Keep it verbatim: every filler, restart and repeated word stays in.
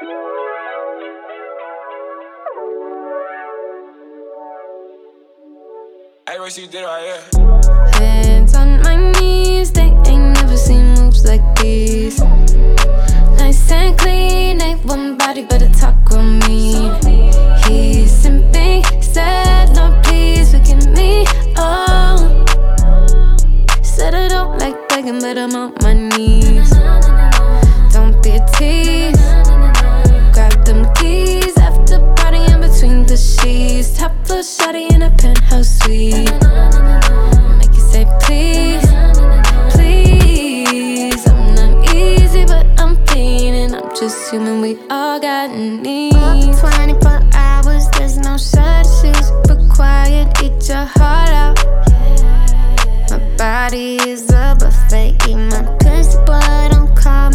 Hey, what you did right here? Hands on my knees, they ain't never seen moves like these. Nice and clean, ain't one body but a talk on me. He's simply said, Lord, please forgive me. Oh, said I don't like begging, but I'm on my knees. Don't be a tease. Grab them keys after partying between the sheets. Top floor shawty in a penthouse suite. Make you say please, please. I'm not easy, but I'm clean, and I'm just human. We all got needs. twenty-four hours, there's no shortages. Required, eat your heart out. My body is a buffet. Eat my pussy, boy, don't call me.